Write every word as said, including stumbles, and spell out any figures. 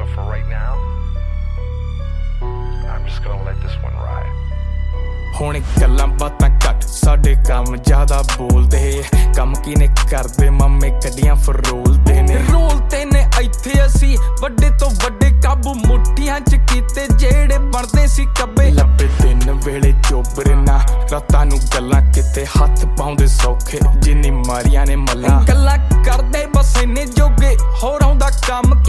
for right now, I'm just gonna let this one ride. ਹੁਣ ਗੱਲਾਂ ਬਾਤਾਂ ਘੱਟ ਸਾਡੇ ਕੰਮ ਜ਼ਿਆਦਾ ਬੋਲਦੇ ਕੰਮ ਕਿਨੇ ਕਰਦੇ ਮਾਮੇ ਗੱਡੀਆਂ ਫਰੋਲਦੇ ਨੇ ਰੋਲਦੇ ਨੇ ਇੱਥੇ ਅਸੀਂ ਵੱਡੇ ਤੋਂ ਵੱਡੇ ਕਾਬੂ ਮੁੱਠੀਆਂ ਚ ਕੀਤੇ ਜਿਹੜੇ ਬਣਦੇ ਸੀ ਕੱਬੇ ਲੱਭੇ ਦਿਨ ਵੇਲੇ ਚੋਬਰੇ ਨਾ ਰਾਤਾਂ ਨੂੰ ਗੱਲਾਂ ਕਿਤੇ ਹੱਥ ਪਾਉਂਦੇ ਸੌਖੇ ਜਿੰਨੀ ਮਾਰੀਆਂ ਨੇ ਮੱਲਾਂ ਗੱਲਾਂ ਕਰਦੇ ਬਸ ਇੰਨੇ ਜੋਗੇ ਹੋਰ ਆਉਂਦਾ ਕੰਮ